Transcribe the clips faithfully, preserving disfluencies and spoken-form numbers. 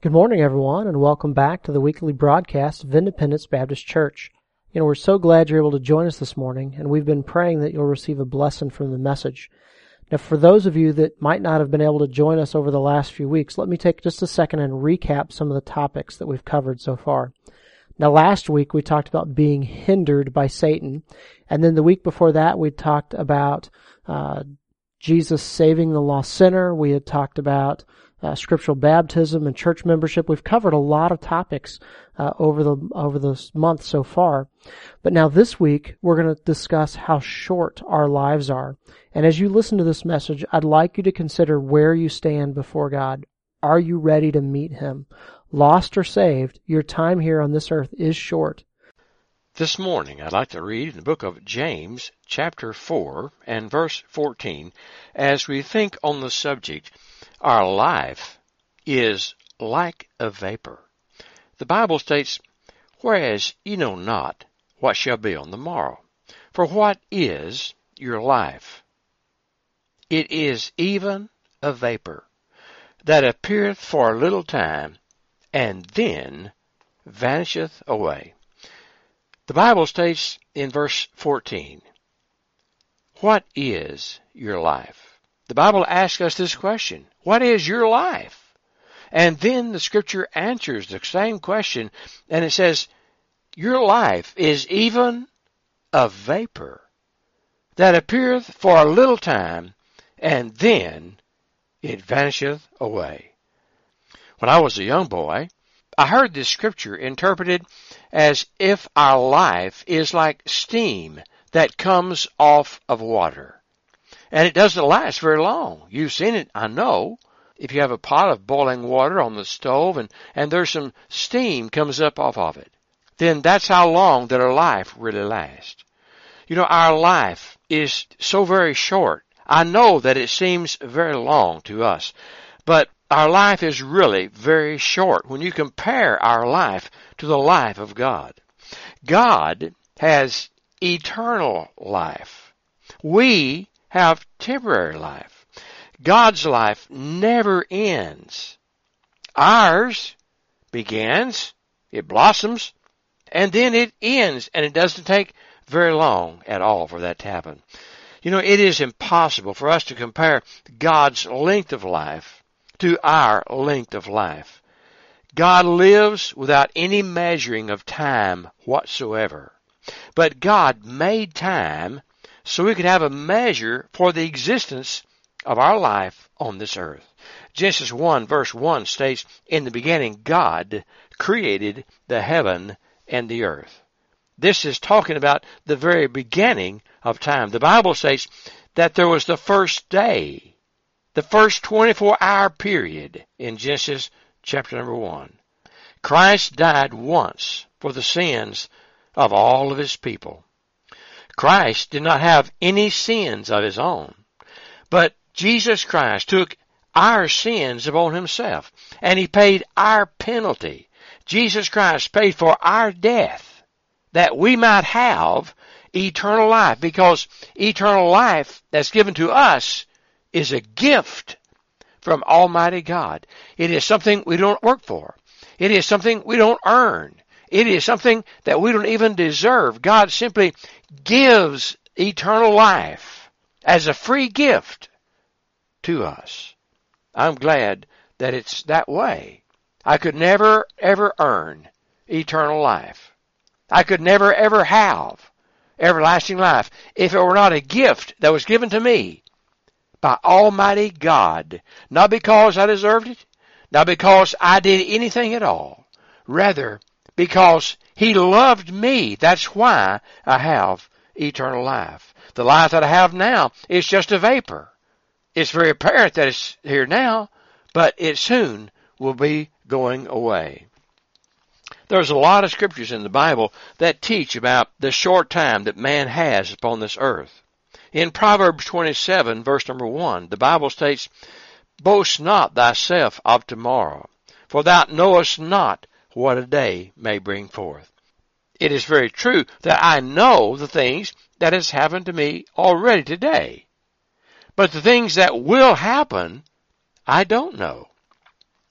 Good morning, everyone, and welcome back to the weekly broadcast of Independence Baptist Church. You know, we're so glad you're able to join us this morning, and we've been praying that you'll receive a blessing from the message. Now, for those of you that might not have been able to join us over the last few weeks, let me take just a second and recap some of the topics that we've covered so far. Now, last week we talked about being hindered by Satan, and then the week before that we talked about uh, Jesus saving the lost sinner. We had talked about Uh, scriptural baptism and church membership. We've covered a lot of topics uh, over the over this month so far. But now this week, we're going to discuss how short our lives are. And as you listen to this message, I'd like you to consider where you stand before God. Are you ready to meet Him? Lost or saved, your time here on this earth is short. This morning, I'd like to read in the book of James, chapter four and verse fourteen, as we think on the subject, our life is like a vapor. The Bible states, "Whereas ye know not what shall be on the morrow. For what is your life? It is even a vapor, that appeareth for a little time, and then vanisheth away." The Bible states in verse fourteen, what is your life? The Bible asks us this question, what is your life? And then the Scripture answers the same question, and it says, your life is even a vapor, that appeareth for a little time, and then it vanisheth away. When I was a young boy, I heard this Scripture interpreted as if our life is like steam that comes off of water. And it doesn't last very long. You've seen it, I know. If you have a pot of boiling water on the stove and, and there's some steam comes up off of it, then that's how long that our life really lasts. You know, our life is so very short. I know that it seems very long to us, but our life is really very short when you compare our life to the life of God. God has eternal life. We have temporary life. God's life never ends. Ours begins, it blossoms, and then it ends, and it doesn't take very long at all for that to happen. You know, it is impossible for us to compare God's length of life to our length of life. God lives without any measuring of time whatsoever. But God made time so we could have a measure for the existence of our life on this earth. Genesis one verse one states, in the beginning God created the heaven and the earth. This is talking about the very beginning of time. The Bible states that there was the first day, the first twenty-four hour period in Genesis chapter number one. Christ died once for the sins of all of His people. Christ did not have any sins of His own, but Jesus Christ took our sins upon Himself, and He paid our penalty. Jesus Christ paid for our death, that we might have eternal life, because eternal life that's given to us is a gift from Almighty God. It is something we don't work for. It is something we don't earn. It is something that we don't even deserve. God simply gives eternal life as a free gift to us. I'm glad that it's that way. I could never, ever earn eternal life. I could never, ever have everlasting life if it were not a gift that was given to me by Almighty God. Not because I deserved it, not because I did anything at all. Rather, because He loved me. That's why I have eternal life. The life that I have now is just a vapor. It's very apparent that it's here now, but it soon will be going away. There's a lot of scriptures in the Bible that teach about the short time that man has upon this earth. In Proverbs twenty-seven, verse number one, the Bible states, "Boast not thyself of tomorrow, for thou knowest not what a day may bring forth." It is very true that I know the things that has happened to me already today. But the things that will happen, I don't know.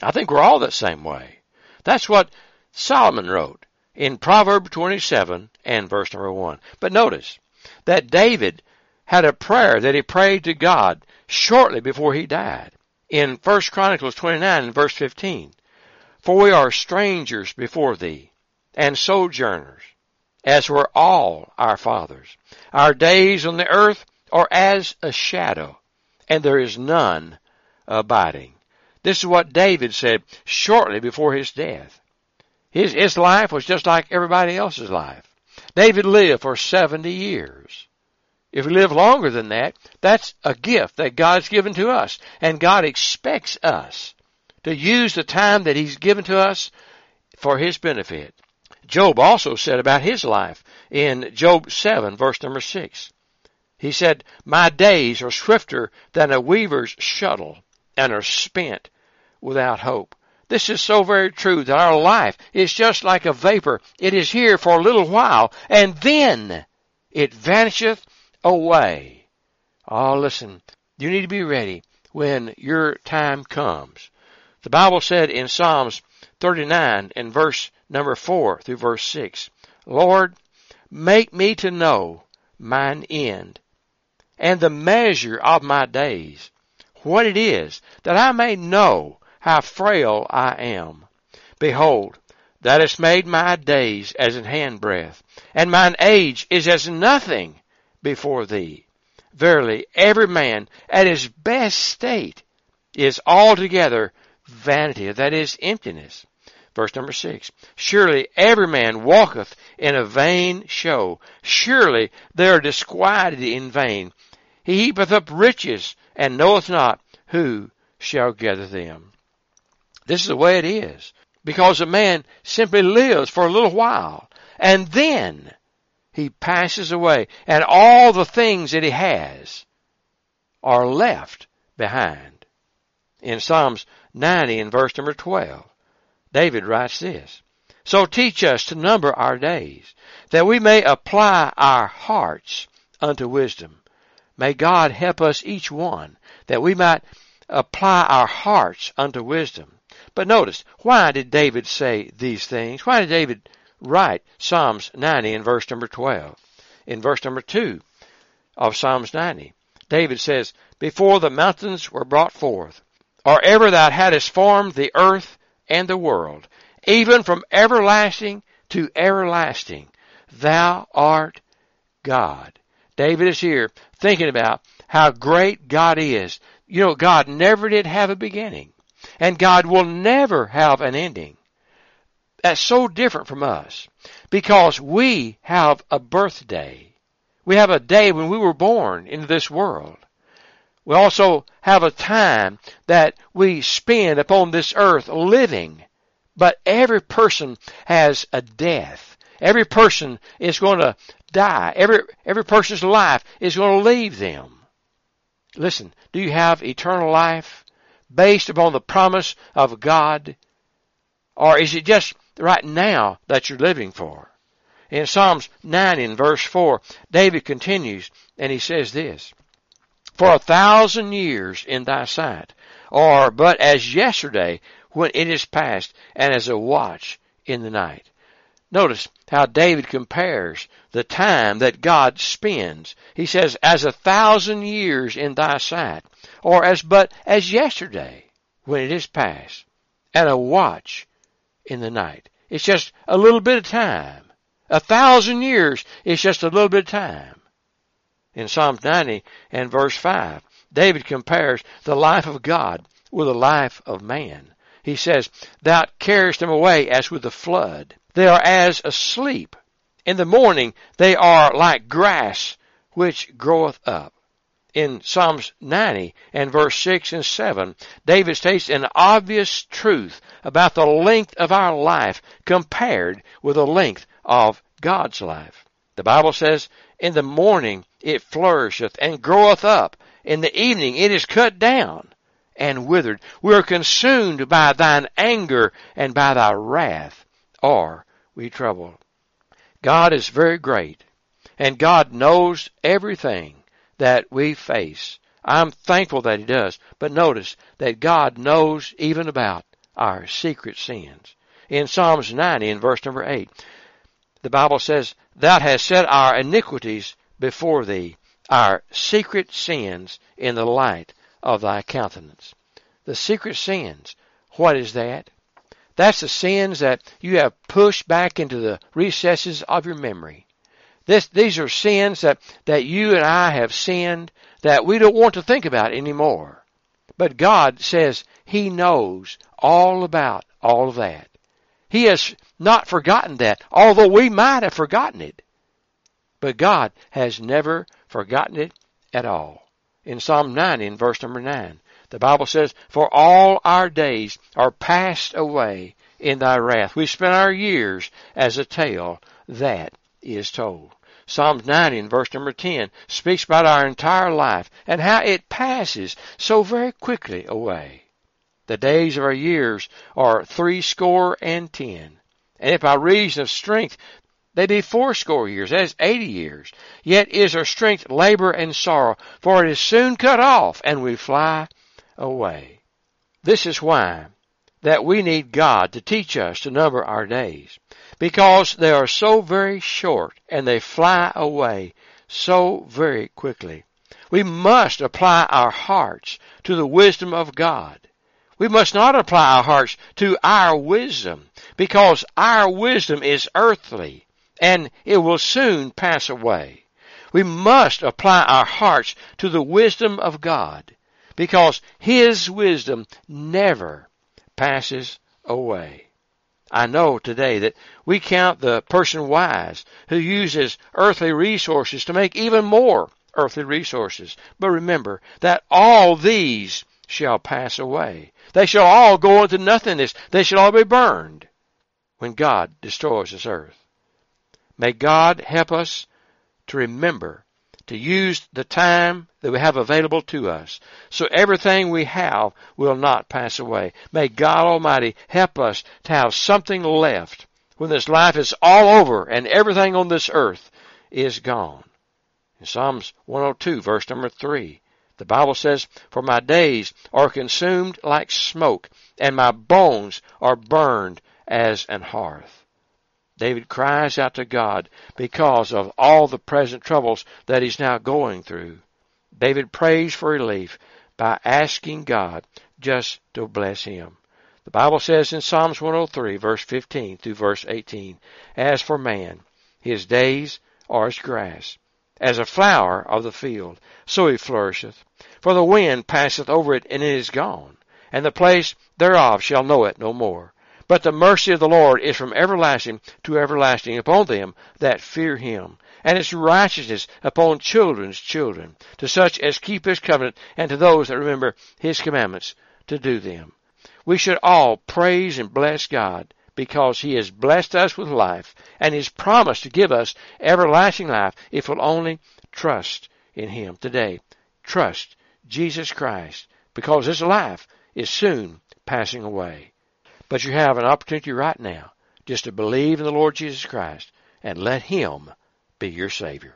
I think we're all that same way. That's what Solomon wrote in Proverbs twenty-seven and verse number one. But notice that David had a prayer that he prayed to God shortly before he died. In First Chronicles twenty-nine and verse fifteen, for we are strangers before thee, and sojourners, as were all our fathers. Our days on the earth are as a shadow, and there is none abiding. This is what David said shortly before his death. His, his life was just like everybody else's life. David lived for seventy years. If we live longer than that, that's a gift that God's given to us. And God expects us to use the time that He's given to us for His benefit. Job also said about his life in Job seven, verse number six. He said, my days are swifter than a weaver's shuttle and are spent without hope. This is so very true that our life is just like a vapor. It is here for a little while, and then it vanisheth away. Oh, listen, you need to be ready when your time comes. The Bible said in Psalms thirty-nine and verse number four through verse six, Lord, make me to know mine end and the measure of my days, what it is, that I may know how frail I am. Behold, thou hast made my days as an handbreadth, and mine age is as nothing before thee. Verily, every man at his best state is altogether vanity, that is, emptiness. Verse number six, surely every man walketh in a vain show. Surely they are disquieted in vain. He heapeth up riches, and knoweth not who shall gather them. This is the way it is, because a man simply lives for a little while, and then he passes away, and all the things that he has are left behind. In Psalms ninety and verse number twelve, David writes this, so teach us to number our days, that we may apply our hearts unto wisdom. May God help us each one, that we might apply our hearts unto wisdom. But notice, why did David say these things? Why did David write Psalms ninety in verse number twelve? In verse number two of Psalms ninety, David says, before the mountains were brought forth, or ever thou hadst formed the earth and the world, even from everlasting to everlasting, thou art God. David is here thinking about how great God is. You know, God never did have a beginning, and God will never have an ending. That's so different from us, because we have a birthday. We have a day when we were born into this world. We also have a time that we spend upon this earth living. But every person has a death. Every person is going to die. Every, every person's life is going to leave them. Listen, do you have eternal life based upon the promise of God? Or is it just right now that you're living for? In Psalms ninety and verse four, David continues and he says this, for a thousand years in thy sight are but as yesterday when it is past, and as a watch in the night. Notice how David compares the time that God spends. He says, as a thousand years in thy sight, or as but as yesterday when it is past, and a watch in the night. It's just a little bit of time. A thousand years is just a little bit of time. In Psalms ninety and verse five, David compares the life of God with the life of man. He says, thou carriest them away as with a flood. They are as asleep. In the morning they are like grass which groweth up. In Psalms ninety and verse six and seven, David states an obvious truth about the length of our life compared with the length of God's life. The Bible says, in the morning it flourisheth and groweth up. In the evening it is cut down and withered. We are consumed by thine anger, and by thy wrath are we troubled. God is very great, and God knows everything that we face. I'm thankful that He does, but notice that God knows even about our secret sins. In Psalms ninety, in verse number eight, the Bible says, Thou hast set our iniquities before thee, our secret sins in the light of thy countenance. The secret sins, what is that? That's the sins that you have pushed back into the recesses of your memory. This, these are sins that, that you and I have sinned that we don't want to think about anymore. But God says He knows all about all of that. He has not forgotten that, although we might have forgotten it. But God has never forgotten it at all. In Psalm ninety, in verse number nine, the Bible says, For all our days are passed away in thy wrath. We spent our years as a tale that is told. Psalms ninety, in verse number ten, speaks about our entire life and how it passes so very quickly away. The days of our years are threescore and ten. And if by reason of strength they be fourscore years, that is eighty years. Yet is our strength labor and sorrow, for it is soon cut off, and we fly away. This is why that we need God to teach us to number our days, because they are so very short, and they fly away so very quickly. We must apply our hearts to the wisdom of God. We must not apply our hearts to our wisdom, because our wisdom is earthly, and it will soon pass away. We must apply our hearts to the wisdom of God, because His wisdom never passes away. I know today that we count the person wise who uses earthly resources to make even more earthly resources. But remember that all these shall pass away. They shall all go into nothingness. They shall all be burned when God destroys this earth. May God help us to remember to use the time that we have available to us, so everything we have will not pass away. May God Almighty help us to have something left when this life is all over and everything on this earth is gone. In Psalms one oh two, verse number three, the Bible says, For my days are consumed like smoke, and my bones are burned as an hearth. David cries out to God because of all the present troubles that he's now going through. David prays for relief by asking God just to bless him. The Bible says in Psalms one oh three, verse fifteen through verse eighteen, As for man, his days are as grass, as a flower of the field, so he flourisheth. For the wind passeth over it, and it is gone, and the place thereof shall know it no more. But the mercy of the Lord is from everlasting to everlasting upon them that fear Him, and His righteousness upon children's children, to such as keep His covenant, and to those that remember His commandments to do them. We should all praise and bless God, because He has blessed us with life, and He's promised to give us everlasting life if we'll only trust in Him. Today, trust Jesus Christ, because this life is soon passing away. But you have an opportunity right now just to believe in the Lord Jesus Christ and let Him be your Savior.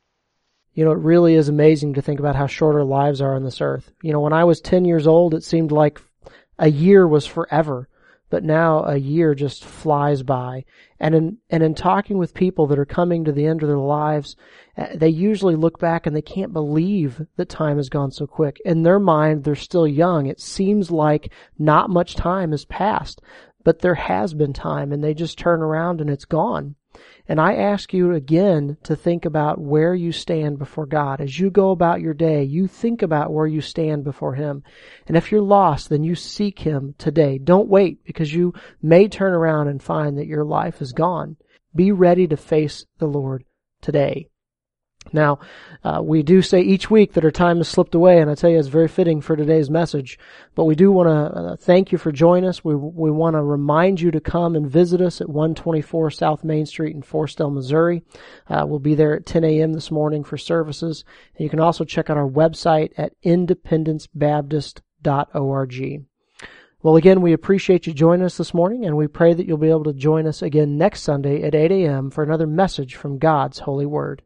You know, it really is amazing to think about how short our lives are on this earth. You know, when I was ten years old, it seemed like a year was forever. But now a year just flies by. And in, and in talking with people that are coming to the end of their lives, they usually look back and they can't believe that time has gone so quick. In their mind, they're still young. It seems like not much time has passed, but there has been time, and they just turn around and it's gone. And I ask you again to think about where you stand before God. As you go about your day, you think about where you stand before Him. And if you're lost, then you seek Him today. Don't wait, because you may turn around and find that your life is gone. Be ready to face the Lord today. Now, uh, we do say each week that our time has slipped away, and I tell you it's very fitting for today's message. But we do want to uh, thank you for joining us. We we want to remind you to come and visit us at one twenty-four South Main Street in Forestell, Missouri. Uh, we'll be there at ten a.m. this morning for services. And you can also check out our website at independence baptist dot org. Well, again, we appreciate you joining us this morning, and we pray that you'll be able to join us again next Sunday at eight a.m. for another message from God's Holy Word.